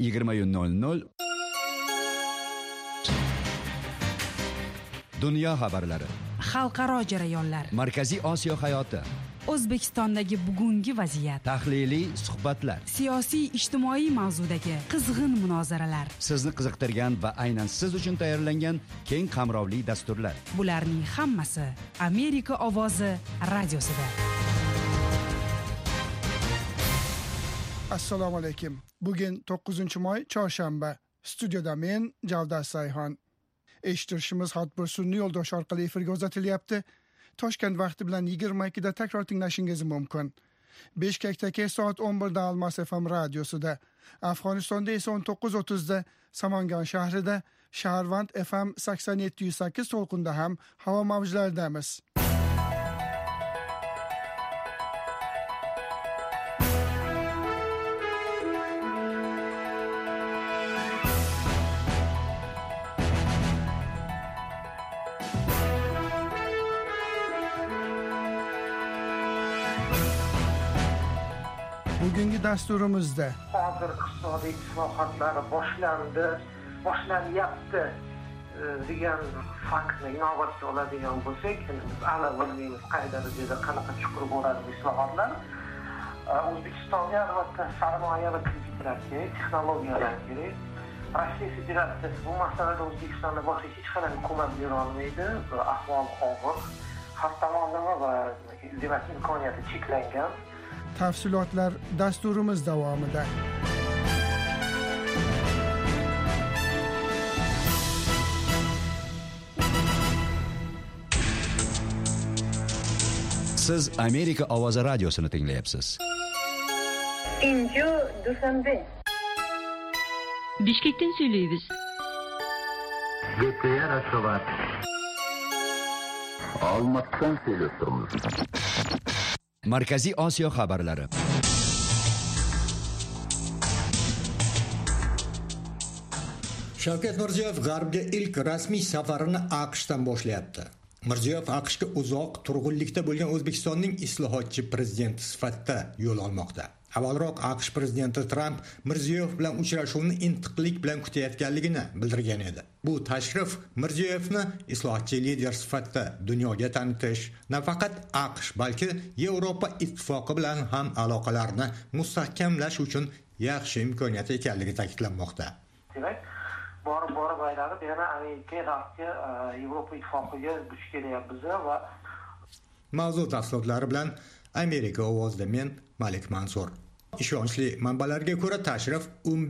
20:00. Dunyo xabarlari, xalqaro jarayonlar, Markaziy Osiyo hayoti, O'zbekistondagi bugungi vaziyat, tahliliy suhbatlar, siyosiy ijtimoiy mavzudagi qizg'in munozaralar, sizni qiziqtirgan va aynan siz uchun tayyorlangan keng qamrovli dasturlar. Bularning hammasi Amerika ovozi radiosida. Assalomu alaykum. Bugun 9-may chorshanba. Studiyada men Javdat Sayxon. Eshittirishimiz Hotbir sun'iy yo'ldosh orqali efirga uzatilyapti. Toshkent vaqti bilan 22 da takror tinglashingiz mumkin. Bishkekdagi soat 11 da Almas FM radiosida, Afg'onistonda esa 19:30 da Samangan shahrida, Shaharvand FM 87.8 to'lqinda ham havo mavjlaridamiz. Bugungi dasturimizda hozir iqtisodiy islohotlari boshlanyapti degan faktni inobatga oladigan bo'lsak, biz aniq bilmaymiz qay darajada qanaqa chuqur bo'ladi bu islohotlar. O'zbekistonga albatta sarmoya va kreditlar kerak, texnologiyalar kerak. Rossiya Federatsiyasi bu masalada O'zbekistonga boshqa hech qanday ko'mak bera olmaydi. Ahvol og'ir, har tomonlama va demak imkoniyati cheklangan. Tafsilotlar dasturimiz davomida. Siz Amerika ovozi radiosini tinglayapsiz. Inju Dushanbe. Bishkekdan söyleyimiz. Gepeye Raşovat. Almatdan söylüyoruz. Markaziy Osiyo xabarlari. Shavkat Mirziyoyev G'arbga ilk rasmiy safarini AQShdan boshlayapti. Mirziyoyev AQShga uzoq turg'unlikda bo'lgan O'zbekistonning islohotchi prezidenti sifatida yo'l olmoqda. Avvalroq AQSh prezidenti Trump Mirziyoyev bilan uchrashuvni intiqlik bilan kutayotganligini bildirgan edi. Bu tashrif Mirziyoyevni islohotchi lider sifatida dunyoga tanitish, nafaqat AQSh, balki Yevropa ittifoqi bilan ham aloqalarni mustahkamlash uchun yaxshi imkoniyat ekanligi ta'kidlanmoqda. Demak, borib aylanib yana Amerika, Rossiya, Yevropa ittifoqiga duch kelyapmiz va mavzu tafsilotlari bilan Amerika ovozida men Malik Mansur. Ishonchli manbalarga ko'ra tashrif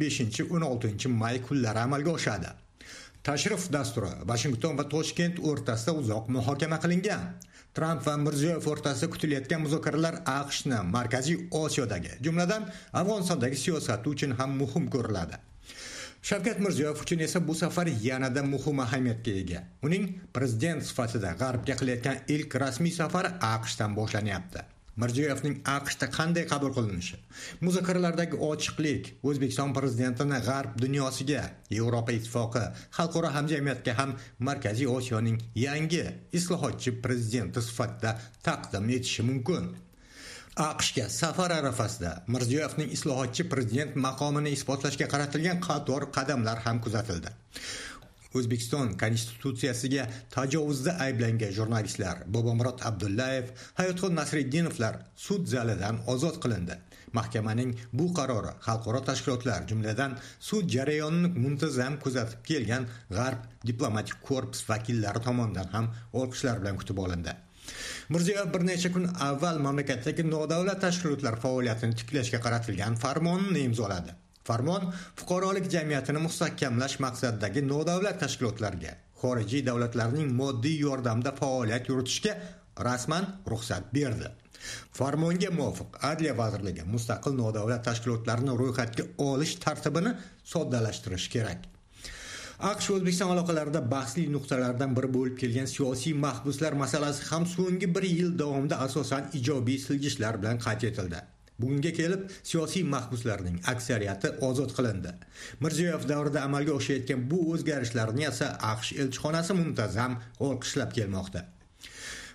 15-16 may kunlari amalga oshadi. Tashrif dasturi Washington va Toshkent o'rtasida uzoq muhokama qilingan. Trump va Mirziyoyev o'rtasida kutilayotgan muzokaralar AQShni Markaziy Osiyodagi, jumladan Afg'onistondagi siyosati uchun ham muhim ko'riladi. Shavkat Mirziyoyev uchun esa bu safar yanada muhim ahamiyatga ega. Uning prezident sifatida G'arbga qilayotgan ilk rasmiy safari AQShdan boshlanyapti. Mirziyoyevning AQShda qanday qabul qilinishi, muzokaralardagi ochiqlik O'zbekiston prezidentini G'arb dunyosiga, Yevropa ittifoqi, xalqaro hamjamiyatga ham Markaziy Osiyoning yangi islohotchi prezidenti sifatida taqdim etishi mumkin. AQShga safar arafasida Mirziyoyevning islohotchi prezident maqomini isbotlashga qaratilgan qator qadamlar ham kuzatildi. O'zbekiston konstitutsiyasiga tajovuzda ayblangan jurnalistlar Bobomurod Abdullayev, Hayotxon Nasriddinovlar sud zalidan ozod qilindi. Mahkamaning bu qarori xalqaro tashkilotlar, jumladan sud jarayonini muntazam kuzatib kelgan G'arb diplomatik korpus vakillari tomonidan ham olqishlar bilan kutib olindi. Mirziyoyev bir necha kun avval mamlakatdagi nodavlat tashkilotlar faoliyatini tiklashga qaratilgan farmonni imzoladi. Farmon fuqarolik jamiyatini mustahkamlash maqsadidagi nodavlat tashkilotlarga xorijiy davlatlarning moddiy yordamida faoliyat yuritishga rasman ruxsat berdi. Farmonga muvofiq Adliya vazirligi mustaqil nodavlat tashkilotlarini ro'yxatga olish tartibini soddalashtirish kerak. AQSh O'zbekiston aloqalarida bahsli nuqtalardan biri bo'lib kelgan siyosiy mahbuslar masalasi ham so'nggi bir yil davomida asosan ijobiy siljishlar bilan qayd etildi. Bugunga kelib siyosiy mahbuslarning aksariyati ozod qilindi. Mirziyoyev davrida amalga oshayotgan bu o'zgarishlarni esa AQSh elchixonasi muntazam olqishlab kelmoqda.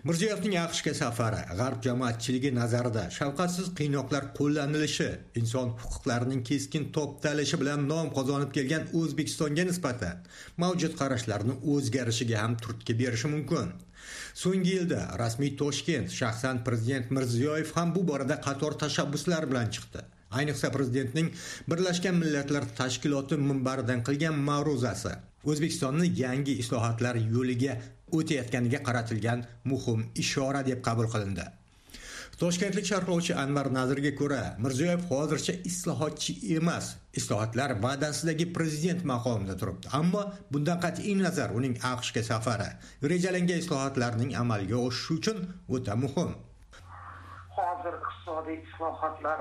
Mirziyoyevning AQShga safari g'arb jamoatchiligi nazarida shafqatsiz qiynoqlar qo'llanilishi, inson huquqlarining keskin toptalishi bilan nom qozonib kelgan O'zbekistonga nisbatan mavjud qarashlarning o'zgarishiga ham turtki berishi mumkin. So'nggi yilda rasmiy Toshkent shaxsan prezident Mirziyoyev ham bu borada qator tashabbuslar bilan chiqdi. Ayniqsa prezidentning Birlashgan Millatlar Tashkiloti minbaridan qilgan ma'ruzasi O'zbekistonni yangi islohotlar yo'liga o'tayotganiga qaratilgan muhim ishora deb qabul qilindi. Toshkentlik sharhlovchi Anvar Nazirga ko'ra, Mirziyoyev hozircha islohotchi emas, islohotlar va'dasidagi prezident maqomida turibdi. Ammo bundan qat'iy nazar uning AQShga safari rejalangan islohotlarning amalga oshishi uchun o'ta muhim. Hozir iqtisodiy islohotlar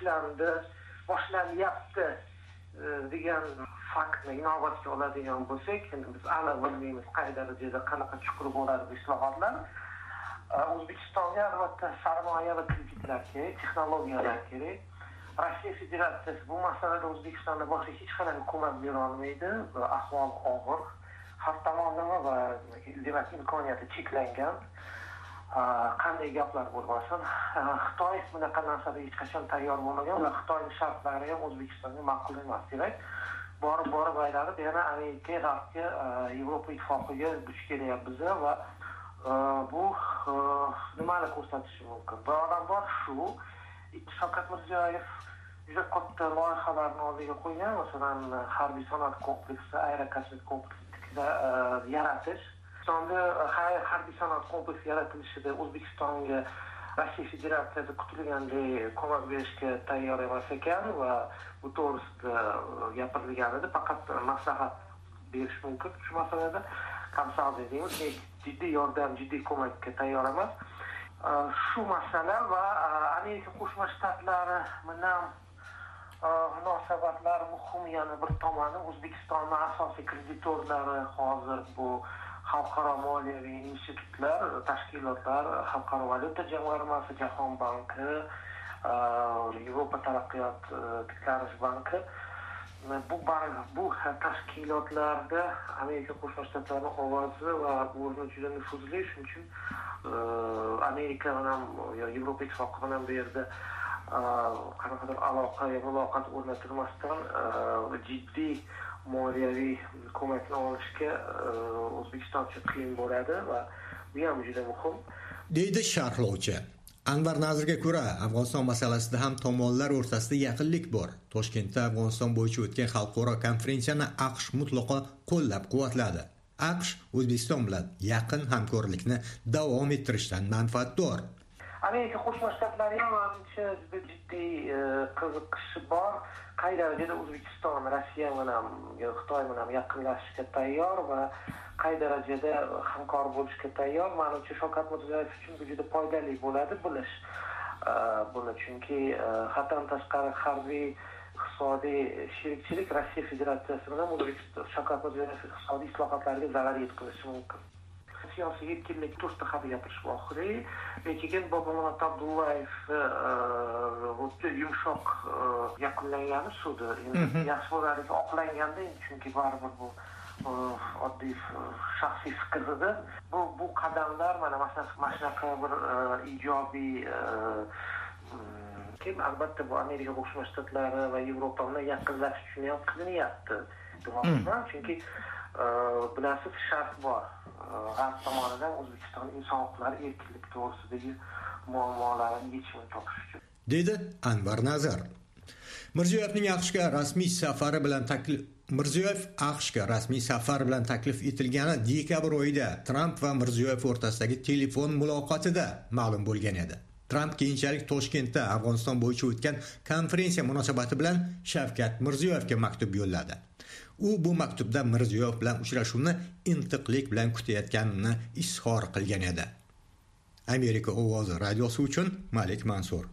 boshlanyapti degan faktni inobatga oladigan bo'lsak, biz aniq bilmaymiz qay darajada qanaqa chuqur bo'ladi bu islohotlar. O'zbekistonga albatta sarmoya va kreditlar kerak, texnologiyalar kerak. Rossiya Federatsiyasi bu masalada O'zbekistonga boshqa hech qanday ko'mak bera olmaydi. Ahvol og'ir, har tomonlama va demak imkoniyati cheklangan. Qanday gaplar bo'lmasin, Xitoy bunaqa narsaga hech qachon tayyor bo'lmagan va Xitoyning shartlari ham O'zbekistonga ma'qul emas, demak. Borib aylanib yana Amerika, Rossiya, Yevropa ittifoqiga duch kelyapmiz va bu nimani ko'rsatishi mumkin? Bir odam bor, shu Shavkat Mirziyoyev juda katta loyihalarni oldiga qo'ygan, masalan, harbiy sanoat kompleksi, aerokosmik kompleksni yaratish. O'zbekistonda harbiy sanoat kompleksi yaratilishida O'zbekistonga Rossiya Federatsiyasi kutilgandek ko'mak berishga tayyor emas ekan va bu to'g'risida gapirilgan edi. Faqat maslahat berish mumkin shu masalada. Kamsal deymiz, jiddiy yordam, jiddiy ko'makka tayyor emas. Shu masala va Amerika Qo'shma Shtatlari bilan munosabatlari muhim yana bir tomoni. O'zbekistonning asosiy kreditorlari hozir bu xalqaro moliyaviy institutlar, tashkilotlar, Xalqaro valyuta jamg'armasi, Jahon banki, Yevropa taraqqiyot tiklanish banki. Bu tashkilotlarda Amerika Qo'shma Shtatlarining ovozi va o'rni juda nufuzli, shuning uchun Amerika bilan Yevropa ittifoqi bilan bu yerda qanaqadir aloqa va muloqot o'rnatilmasdan jiddiy moliyaviy ko'makni olishga O'zbekiston uchun qiyin bo'ladi va bu ham juda muhim, deydi sharhlovchi. Anvar Nazirga ko'ra, Afg'oniston masalasida ham tomonlar o'rtasida yaqinlik bor. Toshkentda Afg'oniston bo'yicha o'tgan xalqaro konferensiyani AQSh mutlaqo qo'llab-quvvatladi. AQSh O'zbekiston bilan yaqin hamkorlikni davom ettirishdan manfaatdor. Amerika Qo'shma Shtatlari ham ancha jiddiy qiziqishi bor. Qay darajada O'zbekiston Rossiya bilan, Xitoy bilan yaqinlashishga tayyor va qay darajada hamkor bo'lishga tayyor. Menimcha Shavkat Mirziyoyev uchun bu juda foydali bo'ladi bilish. Buni chunki haddan tashqari harbiy iqtisodiy sherikchilik Rossiya Federatsiyasi bilan Shavkat Mirziyoyev iqtisodiy islohotlarga zarar yetkazishi mumkin. Siyosiy erkinlik to'g'risida hali gapirishmoqchi. Lekin Bobomurod Abdullayev o'ta yumshoq yakunlangani sudi. Yaxshi bo'lardi oqlanganda, chunki baribir bu oddiy shaxsiy fikr edi. Bu qadamlar mana shunaqa bir ijobiy albatta bu Amerika Qo'shma Shtatlari va Yevropa bilan yaqinlashish uchun ham qilinyapti. Chunki bilasiz shart bor. G'arb tomonidan O'zbekiston inson huquqlari erkinlik to'g'risidagi muammolarni yechimini topish uchun, dedi Anvar Nazir. Mirziyoyevning AQShga rasmiy safar bilan taklif etilgani dekabr oyida Tramp va Mirziyoyev o'rtasidagi telefon muloqotida ma'lum bo'lgan edi. Tramp keyinchalik Toshkentda Afg'oniston bo'yicha o'tgan konferensiya munosabati bilan Shavkat Mirziyoyevga maktub yo'lladi. U bu maktubda Mirziyoyev bilan uchrashuvni intiqlik bilan kutayotganini izhor qilgan edi. Amerika ovozi radiosi uchun Malik Mansur.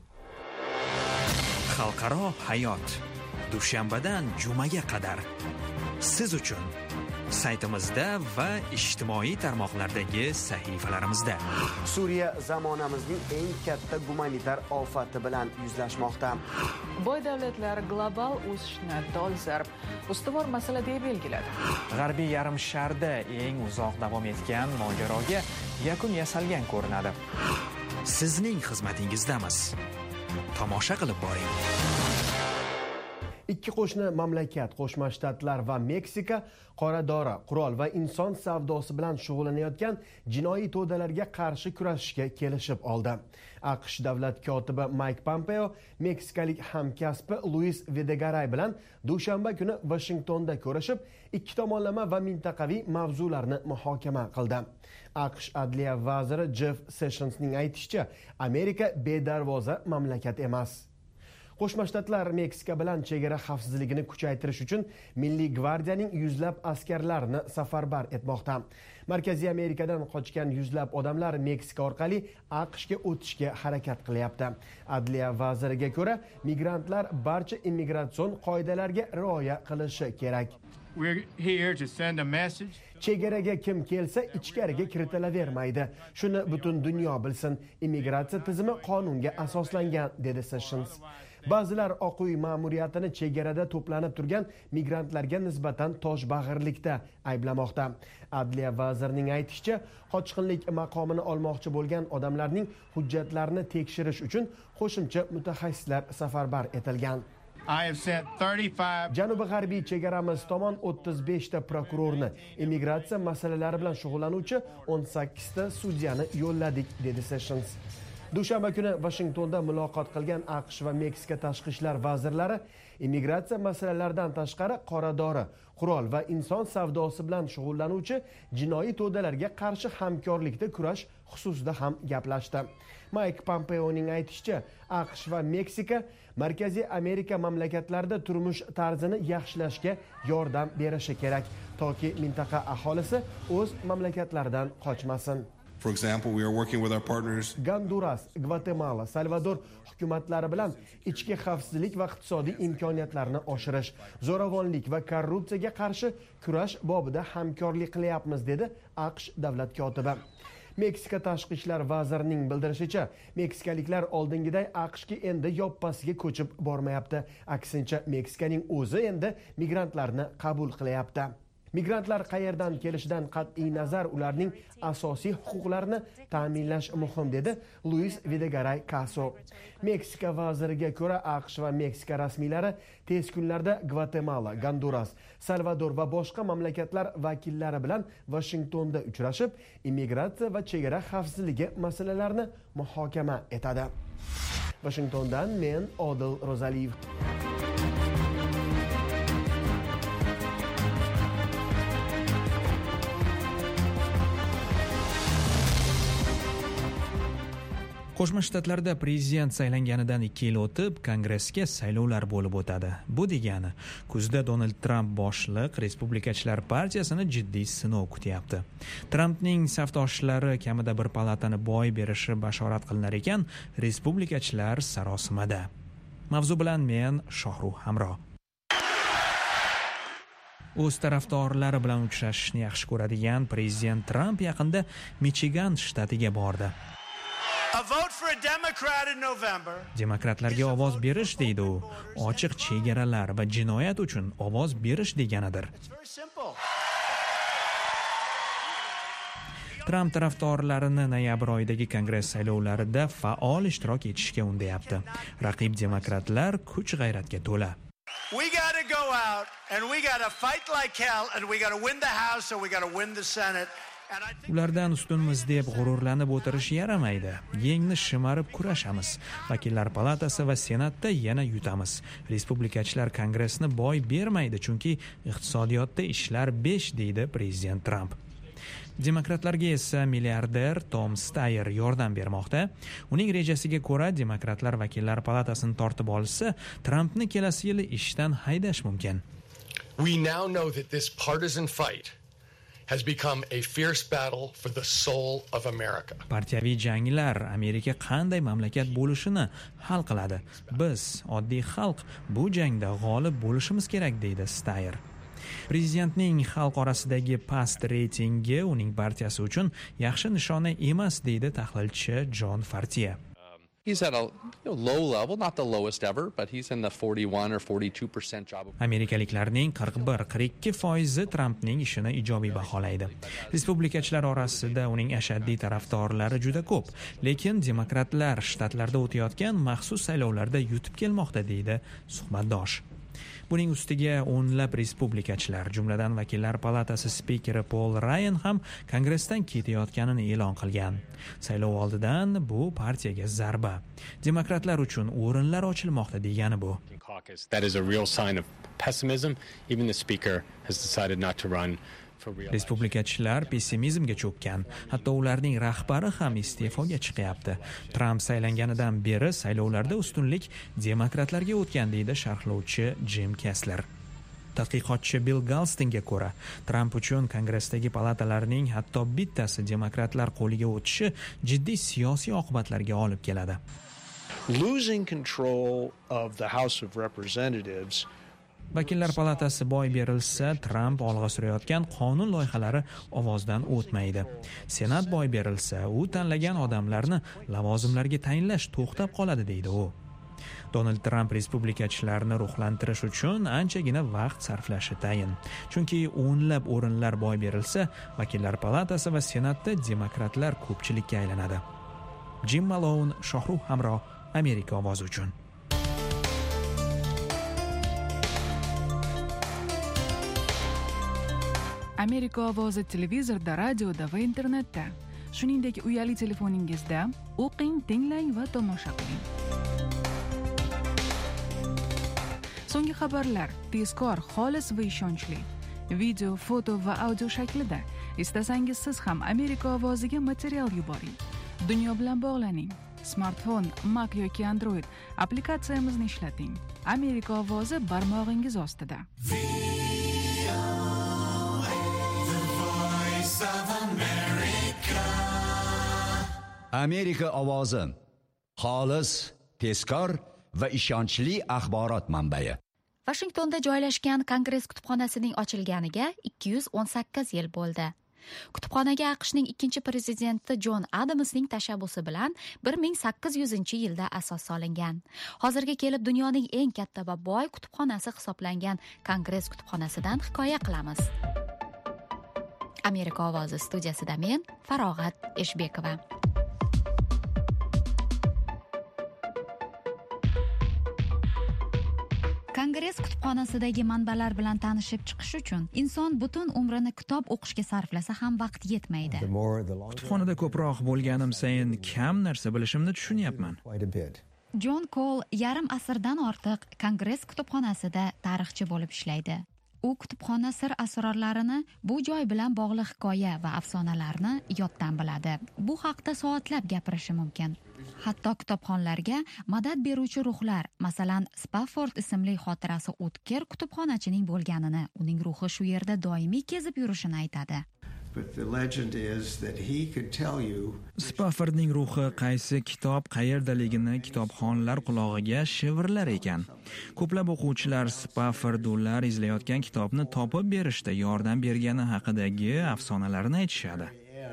Xalqaro hayot dushanbadan jumaga qadar siz uchun saytimizda va ijtimoiy tarmoqlardagi sahifalarimizda. Suriya zamonamizning eng katta gumanitar ofati bilan yuzlashmoqda. Boy davlatlar global o'sishni dolzarb ustuvor masala deb belgiladi. G'arbiy yarim sharda eng uzoq davom etgan mojaroga yakun yasalgan ko'rinadi. Sizning xizmatingizdamiz. Tomosha qilib boring. Ikki qo'shni mamlakat, Qo'shma Shtatlar va Meksika qora dori, qurol va inson savdosi bilan shug'ullanayotgan jinoiy to'dalarga qarshi kurashishga kelishib oldi. AQSh davlat kotibi Mike Pompeo meksikalik hamkasbi Luis Videgaray bilan dushanba kuni Washingtonda ko'rishib, ikki tomonlama va mintaqaviy mavzularni muhokama qildi. AQSh adliya vaziri Jeff Sessionsning aytishicha, Amerika bedarvoza mamlakat emas. Qo'shma Shtatlar Meksika bilan chegara xavfsizligini kuchaytirish uchun Milliy gvardiyaning yuzlab askarlarini safarbar etmoqda. Markaziy Amerikadan qochgan yuzlab odamlar Meksika orqali AQShga o'tishga harakat qilyapti. Adliya vaziriga ko'ra, migrantlar barcha immigratsion qoidalarga rioya qilishi kerak. Chegaraga kim kelsa ichkariga kiritilavermaydi. Shuni butun dunyo bilsin. Immigratsiya tizimi qonunga asoslangan, dedi Sessions. Ba'zilar Oq uy ma'muriyatini chegarada to'planib turgan migrantlarga nisbatan toshbag'irlikda ayblamoqda. Adliya vazirining aytishicha, qochqinlik maqomini olmoqchi bo'lgan odamlarning hujjatlarini tekshirish uchun qo'shimcha mutaxassislar safarbar etilgan. Janubiy g'arbiy chegaramiz tomon 35 ta prokurorni, immigratsiya masalalari bilan shug'ullanuvchi 18 ta sudyani yo'lladik, dedi Sessions. Dushanba kuni Washingtonda muloqot qilgan AQSh va Meksika tashqi ishlar vazirlari immigratsiya masalalaridan tashqari qora dori, qurol va inson savdosi bilan shug'ullanuvchi jinoiy to'dalarga qarshi hamkorlikda kurash xususida ham gaplashdi. Mike Pompeoning aytishicha, AQSh va Meksika Markaziy Amerika mamlakatlarida turmush tarzini yaxshilashga yordam berishi kerak, toki mintaqa aholisi o'z mamlakatlaridan qochmasin. For example, we are working with our partners Honduras, Gvatemala, Salvador hukumatlari bilan ichki xavfsizlik va iqtisodiy imkoniyatlarni oshirish, zo'ravonlik va korrupsiyaga qarshi kurash bobida hamkorlik qilyapmiz, dedi AQSh davlat kotibi. Meksika tashqi ishlar vazirining bildirishicha, meksikaliklar oldingiday AQShga endi yoppasiga ko'chib bormayapti. Aksincha, Meksikaning o'zi endi migrantlarni qabul qilyapti. Migrantlar qayerdan kelishidan qat'iy nazar ularning asosiy huquqlarini ta'minlash muhim, dedi Luis Videgaray Caso. Meksika vaziriga ko'ra, AQSh va Meksika rasmiylari tez kunlarda Gvatemala, Honduras, Salvador va boshqa mamlakatlar vakillari bilan Washingtonda uchrashib, immigratsiya va chegara xavfsizligi masalalarini muhokama etadi. Washingtondan men Odil Rozaliyev. Qo'shma Shtatlarda prezident saylanganidan 2 yil o'tib, Kongressga saylovlar bo'lib o'tadi. Bu degani, kuzda Donald Trump boshliq Respublikachilar partiyasini jiddiy sinov kutyapti. Trumpning safdoshlari kamida bir palatani boy berishi bashorat qilinar ekan, Respublikachilar sarosimada. Mavzu bilan men Shohruh Hamro. O'z tarafdorlari bilan uchrashishni yaxshi ko'radigan prezident Trump yaqinda Michigan shtatiga bordi. Demokratlarga ovoz berish deydi u. Ochiq chegaralar va jinoyat uchun ovoz berish deganidir. Trump tarafdorlarini noyabr oyidagi Kongress saylovlarida faol ishtirok etishga undayapti. Raqib demokratlar kuch-g'ayratga to'la. We got to go out and we got to fight like hell and we got to win the House and we got to win the Senate. Ulardan ustunmiz deb g'ururlanib o'tirish yaramaydi. Yengni shimarib kurashamiz. Vakillar palatasi va senatda yana yutamiz. Respublikachilar Kongressni boy bermaydi, chunki iqtisodiyotda ishlar 5, deydi prezident Trump. Demokratlarga esa milliarder Tom Steyer yordam bermoqda. Uning rejasiga ko'ra, demokratlar vakillar palatasini tortib olsa, Trumpni kelasi yili ishdan haydash mumkin. We now know that this partisan fight has become a fierce battle for the soul of America. Partiyaviy janglar Amerika qanday mamlakat bo'lishini hal qiladi. Biz, oddiy xalq, bu jangda g'olib bo'lishimiz kerak, deydi Steyer. Prezidentning xalq orasidagi past reytingi uning partiyasi uchun yaxshi nishona emas, deydi tahlilchi Jon Fartiya. He's at a low level, not the lowest ever, but he's in the 41 or 42% job. Amerikaliklarning 41-42% Trampning ishini ijobiy baholaydi. Respublikachilar orasida uning ashaddiy tarafdorlari juda ko'p, lekin demokratlar shtatlarda o'tayotgan maxsus saylovlarda yutib kelmoqda, deydi suhbatdosh. Buning ustiga o'nlab respublikachilar, jumladan vakillar palatasi spikeri Paul Ryan ham Kongressdan ketayotganini e'lon qilgan. Saylov oldidan bu partiyaga zarba. Demokratlar uchun o'rinlar ochilmoqda degani bu. That is a real sign of pessimism. Even the speaker has decided not to run. Respublikachilar pessimizmga cho'kkan. Hatto ularning rahbari ham iste'foga chiqyapti. Tramp saylanganidan beri saylovlarda ustunlik demokratlarga o'tgan, deydi sharhlovchi Jim Kessler. Tadqiqotchi Bill Galstonga ko'ra, Tramp uchun Kongressdagi palatalarning hatto bittasi demokratlar qo'liga o'tishi jiddiy siyosiy oqibatlarga olib keladi. Losing control of the House of Representatives. Vakillar palatasi boy berilsa, Tramp olg'a surayotgan qonun loyihalari ovozdan o'tmaydi. Senat boy berilsa, u tanlagan odamlarni lavozimlarga tayinlash to'xtab qoladi, deydi u. Donald Tramp respublikachilarni ruhlantirish uchun anchagina vaqt sarflashi tayin. Chunki o'nlab o'rinlar boy berilsa, vakillar palatasi va senatda demokratlar ko'pchilikka aylanadi. Jim Malone, Shohruh Hamro, Amerika ovozi uchun. Amerika ovozi televizorda, radioda va internetda. Shuningdek, uyali telefoningizda o'qing, tinglang va tomosha qiling. So'nggi xabarlar tezkor, xolis va ishonchli. Video, foto va audio shaklida. Istasangiz siz ham Amerika ovoziga material yuboring. Dunyo bilan bog'laning. Smartfon, Mac yoki Android applikatsiyamizni ishlating. Amerika ovozi barmog'ingiz ostida. Amerika ovozi. Xolis, tezkor va ishonchli axborot manbai. Washingtonda joylashgan Kongress kutubxonasining ochilganiga 218 yil bo'ldi. Kutubxonaga AQShning ikkinchi prezidenti John Adamsning tashabbusi bilan 1800-yilda asos solingan. Hozirga kelib dunyoning eng katta va boy kutubxonasi hisoblangan Kongress kutubxonasidan hikoya qilamiz. Amerika ovozi studiyasida men Farog'at Eshbekova. Kongress kutubxonasidagi manbalar bilan tanishib chiqish uchun inson butun umrini kitob o'qishga sarflasa ham vaqt yetmaydi. Kutubxonada ko'proq bo'lganim sayin kam narsa bilishimni tushunyapman. John Cole yarim asrdan ortiq Kongress kutubxonasida tarixchi bo'lib ishlaydi. U kutubxona sir asrorlarini, bu joy bilan bog'liq hikoya va afsonalarni yoddan biladi. Bu haqda soatlab gapirishi mumkin. Hatto kitobxonlarga madad beruvchi ruhlar, masalan, Spafford ismli xotirasi o'tkir kutubxonachining bo'lganini, uning ruhi shu yerda doimiy kezib yurishini aytadi. Spaffordning ruhi qaysi kitob qayerdaligini kitobxonlar qulog'iga shivirlar ekan. Ko'plab o'quvchilar Spafford ular izlayotgan kitobni topib berishda yordam bergani haqidagi afsonalarni aytishadi.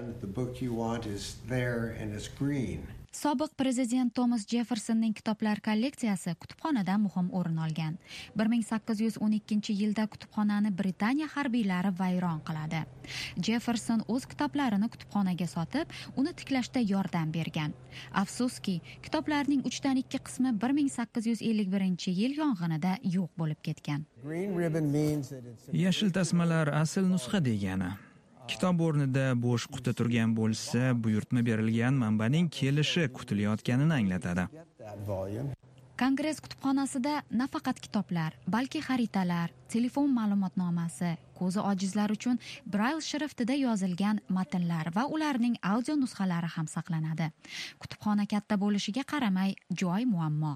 Sobiq prezident Thomas Jeffersonning kitoblar kolleksiyasi kutubxonadan muhim o'rin olgan. 1812-yilda kutubxonani Britaniya harbiylari vayron qiladi. Jefferson o'z kitoblarini kutubxonaga sotib, uni tiklashda yordam bergan. Afsuski, kitoblarning 3/2 qismi 1851-yil yong'inida yo'q bo'lib ketgan. Yashil tasmalar asl nusxa degani. Kitob o'rnida bo'sh quti turgan bo'lsa, buyurtma berilgan manbaning kelishi kutilayotganini anglatadi. Kongress kutubxonasida nafaqat kitoblar, balki xaritalar, telefon ma'lumotnomasi, ko'zi ojizlar uchun Braille shriftida yozilgan matnlar va ularning audio nusxalari ham saqlanadi. Kutubxona katta bo'lishiga qaramay, joy muammo.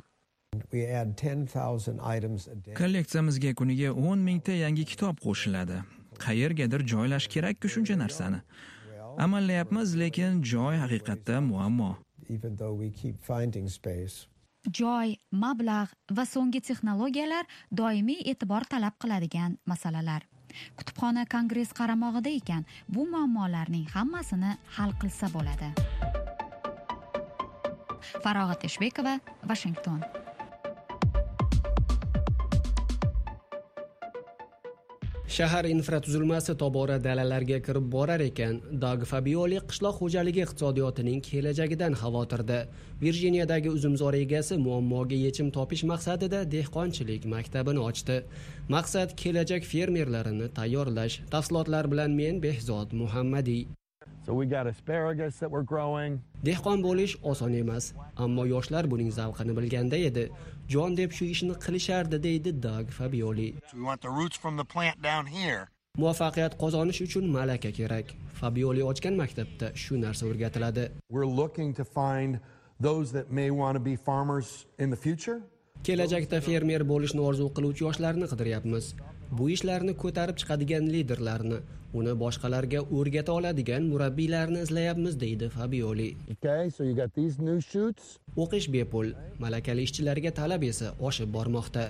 Kolleksiyamizga kuniga 10 mingta yangi kitob qo'shiladi. Qayergadir joylash kerak-ku shuncha narsani. Amallayapmiz, lekin joy haqiqatda muammo. Joy, mablag' va so'nggi texnologiyalar doimiy e'tibor talab qiladigan masalalar. Kutubxona Kongress qaramog'ida ekan, bu muammolarning hammasini hal qilsa bo'ladi. Farog'at Eshbekova, Washington. Shahar infratuzilmasi tobora dalalarga kirib borar ekan, Doug Fabioli qishloq xo'jaligi iqtisodiyotining kelajagidan xavotirda. Virjiniyadagi uzumzor egasi muammoga yechim topish maqsadida dehqonchilik maktabini ochdi. Maqsad kelajak fermerlarini tayyorlash. Tafsilotlar bilan men Behzod Muhammadiy. Dehqon bo'lish oson emas, ammo yoshlar buning zavqini bilganda edi. Jon deb shu ishni qilishardi, deydi Doug Fabioli. Muvaffaqiyat qozonish uchun malaka kerak. Fabioli ochgan maktabda shu narsa o'rgatiladi. Kelajakda fermer bo'lishni orzu qiluvchi yoshlarni qidiryapmiz. Bu ishlarni ko'tarib chiqadigan liderlarni, uni boshqalarga o'rgata oladigan murabbiylarni izlayapmiz, deydi Fabioli. O'qish bepul, malakali ishchilarga talab esa oshib bormoqda.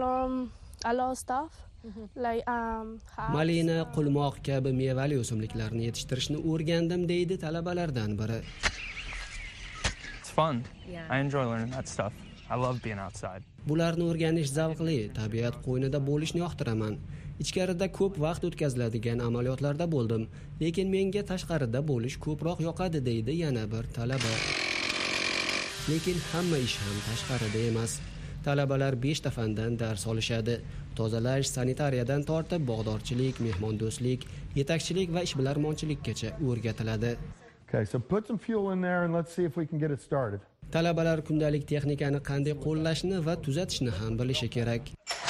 Malina, qulmoq kabi mevali o'simliklarni yetishtirishni o'rgandim, deydi talabalardan biri. It's fun. I enjoy learning that stuff. I love being outside. Bularni o'rganish zavqli, tabiat qo'ynida bo'lishni yoqtiraman. Ichkarida ko'p vaqt o'tkaziladigan amaliyotlarda bo'ldim, lekin menga tashqarida bo'lish ko'proq yoqadi, deydi yana bir talaba. Lekin hamma ish ham tashqarida emas. Talabalar 5 ta fandan dars olishadi. Tozalash, sanitariyadan tortib bog'dorchilik, mehmondo'stlik, yetakchilik va ishbilarmonchilikgacha o'rgatiladi. Talabalar kundalik texnikani qanday qo'llashni va tuzatishni ham bilishi kerak.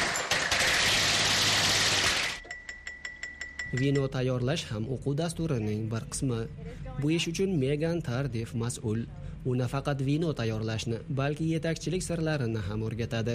Vino tayyorlash ham o'quv dasturining bir qismi. Bu ish uchun Megan Tardif mas'ul. U nafaqat vino tayyorlashni, balki yetakchilik sirlarini ham o'rgatadi.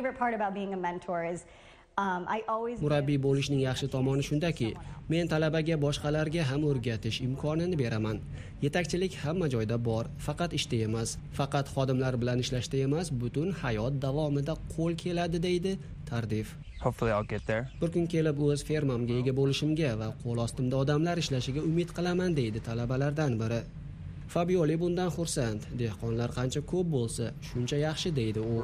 Murabbiy bo'lishning yaxshi tomoni shundaki, men talabaga boshqalarga ham o'rgatish imkonini beraman. Yetakchilik hamma joyda bor, faqat ishda emas, faqat xodimlar bilan ishlashda emas, butun hayot davomida qo'l keladi, deydi Tardif. Hopefully I'll get there. Bir kun kelib o'z fermamga ega bo'lishimga va qo'l ostimda odamlar ishlashiga umid qilaman, deydi talabalardan biri. Fabioli bundan xursand. Dehqonlar qancha ko'p bo'lsa, shuncha yaxshi, deydi u.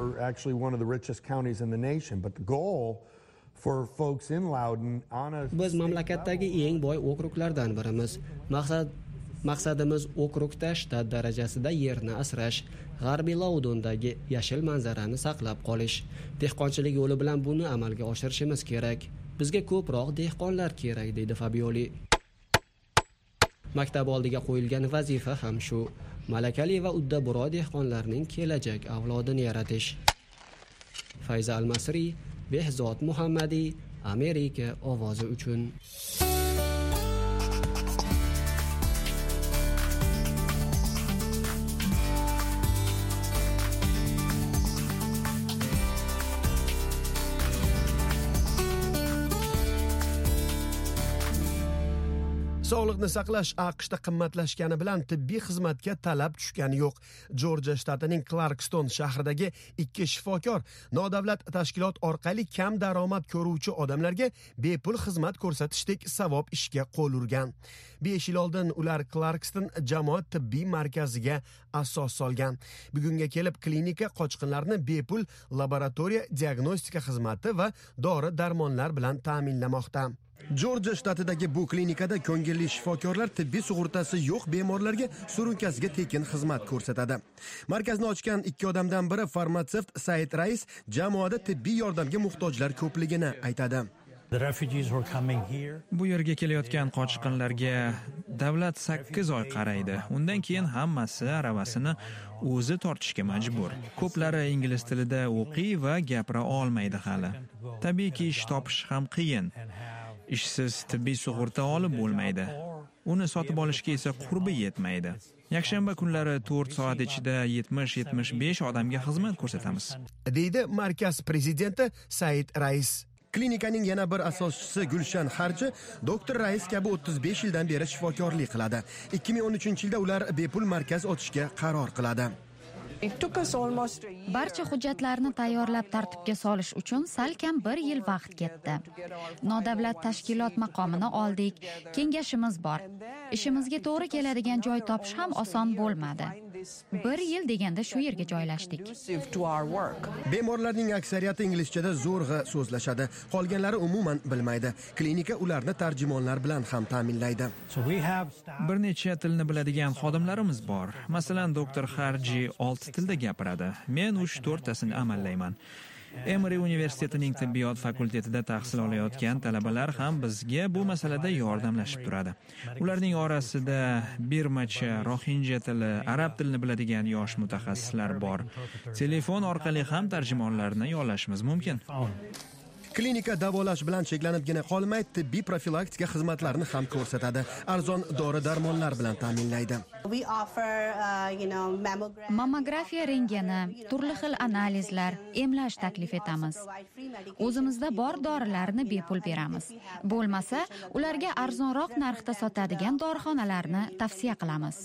Biz mamlakatdagi eng boy okruglardan birimiz. Maqsadimiz okrugda shtat darajasida yerni asrash, G'arbiy Laudondagi yashil manzarani saqlab qolish. Dehqonchilik yo'li bilan buni amalga oshirishimiz kerak. Bizga ko'proq dehqonlar kerak, deydi Fabioli. Maktab oldiga qo'yilgan vazifa ham shu. Malakali va uddaburo dehqonlarning kelajak avlodini yaratish. Fayza Almasri, Behzod Muhammadiy, Amerika ovozi uchun. Sog'liqni saqlash AQShda qimmatlashgani bilan tibbiy xizmatga talab tushgani yo'q. Jorjiya shtatining Clarkston shahridagi 2 shifokor nodavlat tashkilot orqali kam daromad ko'ruvchi odamlarga bepul xizmat ko'rsatishdek savob ishga qo'l urgan. 5 yil oldin ular Clarkston jamoat tibbiy markaziga asos solgan. Bugunga kelib klinika qochqinlarni bepul laboratoriya diagnostika xizmati va dori-darmonlar bilan ta'minlamoqda. Jorjiya shtatidagi bu klinikada ko'ngilli shifokorlar tibbiy sug'urtasi yo'q bemorlarga surunkasiga tekin xizmat ko'rsatadi. Markazni ochgan 2 odamdan biri farmatsevt Said Rais jamoada tibbiy yordamga muhtojlar ko'pligini aytadi. Bu yerga kelayotgan qochqinlarga davlat 8 oy qaraydi. Undan keyin hammasi aravasini o'zi tortishga majbur. Ko'plari ingliz tilida o'qiy va gapira olmaydi hali. Tabiiyki ish topish ham qiyin. Ishsiz tibbiy sug'urta olib bo'lmaydi. Uni sotib olishga esa qurbi yetmaydi. Yakshanba kunlari 4 soat ichida 70-75 odamga xizmat ko'rsatamiz, deydi markaz prezidenti Said Rais. Klinikaning yana bir asoschisi Gulshan Harji doktor Rais kabi 35 yildan beri shifokorlik qiladi. 2013-yilda ular bepul markaz ochishga qaror qiladi. Barcha hujjatlarni tayyorlab tartibga solish uchun salkam 1 yil vaqt ketdi. Nodavlat tashkilot maqomini oldik, kengashimiz bor. Ishimizga to'g'ri keladigan joy topish ham oson bo'lmadi. 1 yil deganda shu yerga joylashdik. Bemorlarning aksariyati inglizchada zo'rg'a so'zlashadi, qolganlari umuman bilmaydi. Klinika ularni tarjimonlar bilan ham ta'minlaydi. Bir necha tilni biladigan xodimlarimiz bor. Masalan, doktor Harji 6 tilda gapiradi. Men 3-4 tasini amallayman. Emory universitetining tibbiyot fakultetida tahsil olayotgan talabalar ham bizga bu masalada yordamlashib turadi. Ularning orasida birmacha rohinja tili, arab tilini biladigan yosh mutaxassislar bor. Telefon orqali ham tarjimonlarni yollashimiz mumkin. Klinika davolash bilan cheklanibgina qolmay, tibbiy profilaktika xizmatlarini ham ko'rsatadi. Arzon dori-darmonlar bilan ta'minlaydi. Mammografiya rentgeni, turli xil analizlar, emlash taklif etamiz. O'zimizda bor dorilarni bepul beramiz. Bo'lmasa, ularga arzonroq narxda sotadigan dorixonalarni tavsiya qilamiz.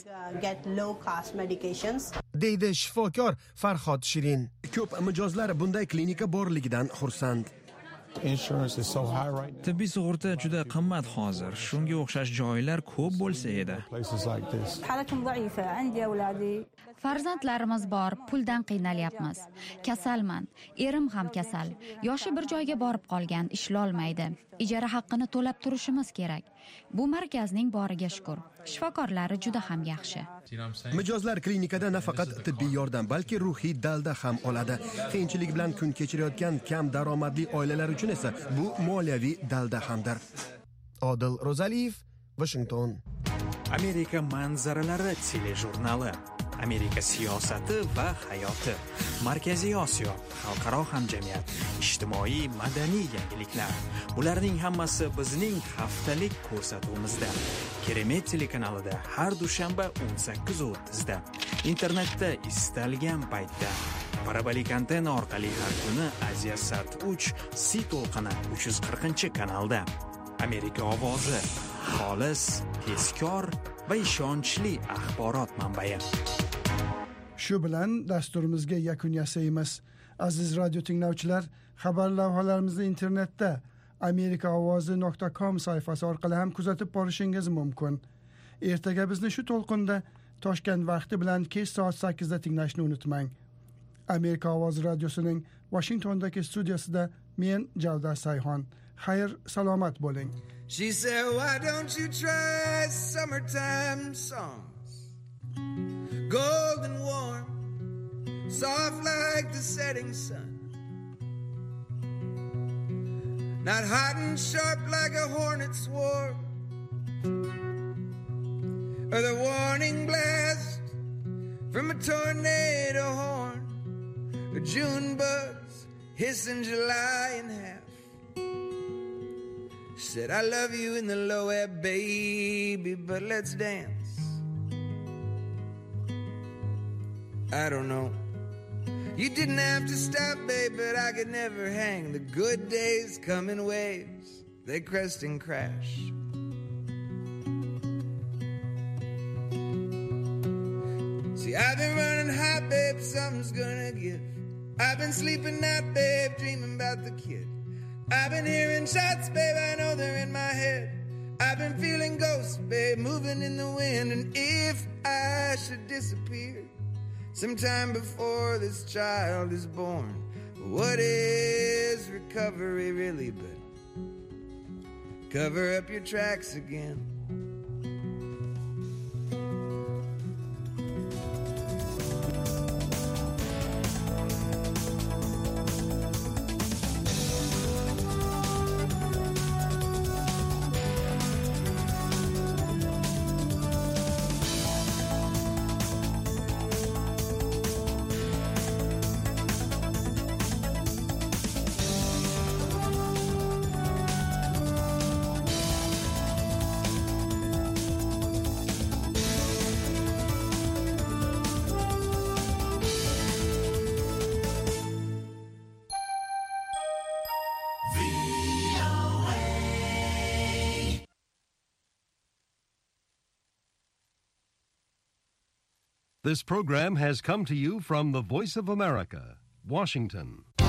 Deydi shifokor Farhod Shirin. Ko'p mijozlar bunday klinika borligidan xursand. Tibbiy sug'urta juda qimmat hozir. Shunga o'xshash joylar ko'p bo'lsa edi. Farzandlarimiz bor, puldan qiynalyapmiz. Kasalman, erim ham kasal. Yoshi bir joyga borib qolgan, ishlolmaydi. Ijara haqqini to'lab turishimiz kerak. Bu markazning boriga shukr. Shifokorlari juda ham yaxshi. Mijozlar klinikada nafaqat tibbiy yordam, balki ruhiy dalda ham oladi. Qiyinchilik bilan kun kechirayotgan kam daromadli oilalar uchun esa bu moliyaviy dalda hamdir. Odil Rozaliyev, Washington. Amerika manzaralari telejurnali. Amerika siyosati va hayoti. Markaziy Osiyo, xalqaro hamjamiyat, ijtimoiy, madaniy yangiliklar. Bularning hammasi bizning haftalik ko'rsatuvimizda. Keremet telekanalida har dushanba 18:30 da. Internetda istalgan paytda. Parabolik antena orqali har kuni Aziya-Sat 3 C to'lqini 340-kanalda. Amerika ovozi, xolis, tezkor va ishonchli axborot manbai. Shu bilan dasturimizga yakun yasaymiz. Aziz radio tinglovchilar, xabar lavhalarimizni internetda amerikaovozi.com sayfasi orqali ham kuzatib borishingiz mumkin. Ertaga bizni shu to'lqinda Toshkent vaqti bilan kech soat 8 da tinglashni unutmang. Amerika ovozi radiosining Washingtondagi studiyasida men Javdar Sayxon. Xayr, salomat bo'ling. She said, why don't you try summertime songs? Golden warm, soft like the setting sun. Not hot and sharp like a hornet's swarm, or the warning blast from a tornado horn, or June bugs hissing July in half. Said, I love you in the low air, baby, but let's dance. I don't know. You didn't have to stop, babe, but I could never hang. The good days come in waves. They crest and crash. See, I've been running hot, babe, something's gonna give. I've been sleeping out, babe, dreaming about the kid. I've been hearing shots, babe, I know they're in my head. I've been feeling ghosts, babe, moving in the wind. And if I should disappear sometime before this child is born, what is recovery really but cover up your tracks again? This program has come to you from the Voice of America, Washington.